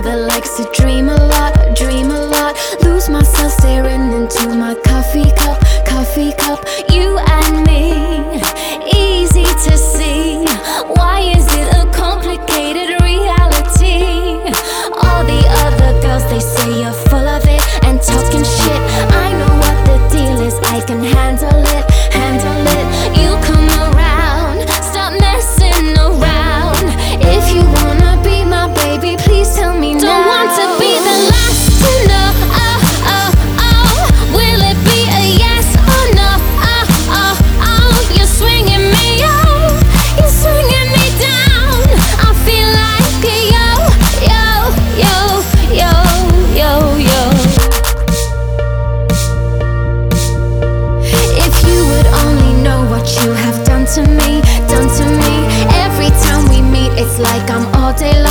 that likes to dream a lot, dream a lot. Lose myself staring into my coffee cup. You and me, easy to see. Why is it a complicated reality? All the other girls, they say you're full of it and talking shit. I know what the deal is, I can handle it, handle it. You come around, stop messing around. If you wanna be my baby, please tell me now. Don't want to be the last to know. Will it be a yes or no? You're swinging me up, you're swinging me down. I feel like a yo, yo, yo, yo, yo, yo. If you would only know what you have done to me, done to me. Every time we meet, it's like I'm all day